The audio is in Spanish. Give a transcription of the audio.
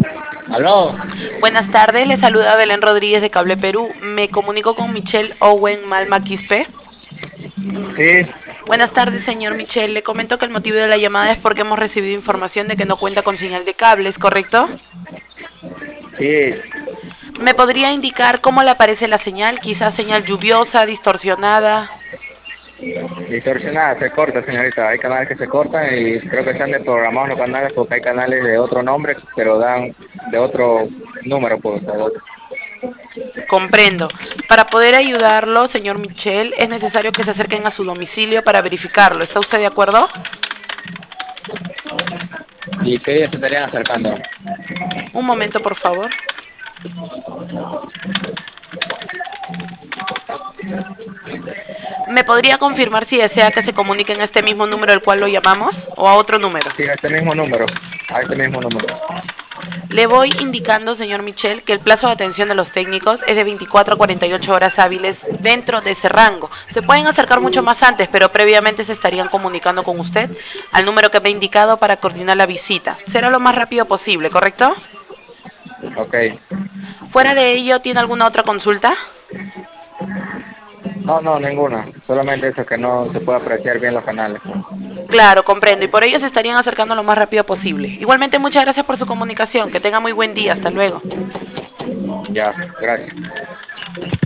Aló, Buenas tardes, le saluda Belén Rodríguez de Cable Perú. Me comunico con Michelle Owen Malma Quispe. sí, Buenas tardes, señor Michelle. Le comento que el motivo de la llamada es porque hemos recibido información de que no cuenta con señal de cables, ¿correcto? sí, ¿Me podría indicar cómo le aparece la señal? Quizás señal lluviosa, distorsionada. distorsionada, se corta, señorita. Hay canales que se cortan y creo que están desprogramados los canales porque hay canales de otro nombre, pero dan de otro número, pues. Comprendo. Para poder ayudarlo, señor Michelle, es necesario que se acerquen a su domicilio para verificarlo. ¿Está usted de acuerdo? ¿Y qué día se estarían acercando? Un momento, por favor. ¿Me podría confirmar si desea que se comunique en este mismo número al cual lo llamamos o a otro número? Sí, a este mismo número, a este mismo número. Le voy indicando, señor Michel, que el plazo de atención de los técnicos es de 24 a 48 horas hábiles dentro de ese rango. Se pueden acercar mucho más antes, pero previamente se estarían comunicando con usted al número que me ha indicado para coordinar la visita. Será lo más rápido posible, ¿correcto? Ok. Fuera de ello, ¿tiene alguna otra consulta? No, no, ninguna. Solamente eso que no se puede apreciar bien los canales. Claro, comprendo, y por ello se estarían acercando lo más rápido posible. Igualmente, muchas gracias por su comunicación. Que tenga muy buen día. Hasta luego. Ya, gracias.